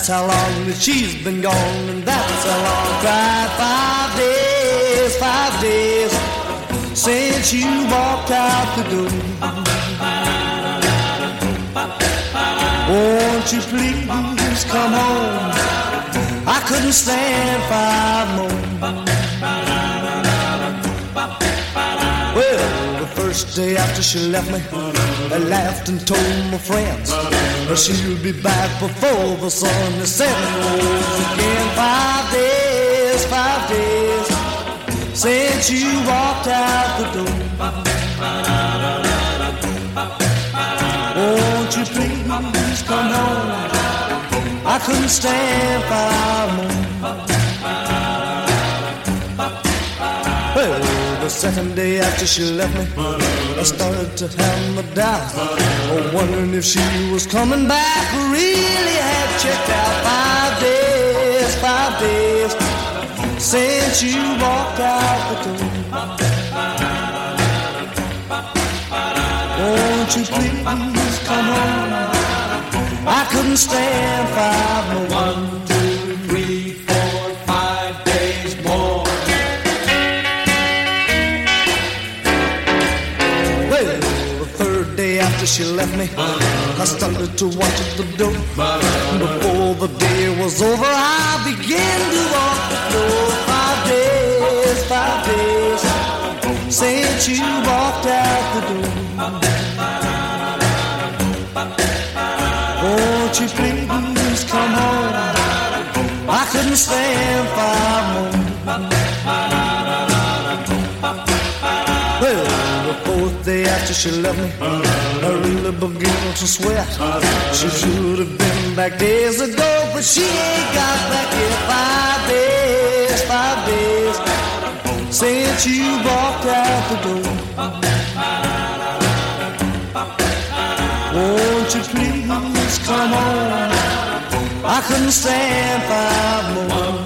That's how long that she's been gone, and that's how long I cried. 5 days since you walked out the door. Won't you please come home? I couldn't stand 5 more. Well, the first day after she left me, I laughed and told my friends she'll be back before the sun is setting. Again, 5 days since you walked out the door. Won't you please come home? I couldn't stand 5 more. Well, the second day after she left me, I started to have my doubts, wondering if she was coming back. Really had checked out. 5 days since you walked out the door. Won't you please come home? I couldn't stand 5 more. 1, 2, 3, 4, 5 days more. Well, the third day after she left me, I started to watch at the door. Before the day was over, I began to walk the floor. 5 days since you walked out the door. Won't you please come home? I couldn't stand 5 more. Well, the fourth day after she left me, I really began to sweat. She should have been back days ago, but she ain't got back yet. 5 days since you walked out the door. Won't you please come home? I couldn't stand 5 more.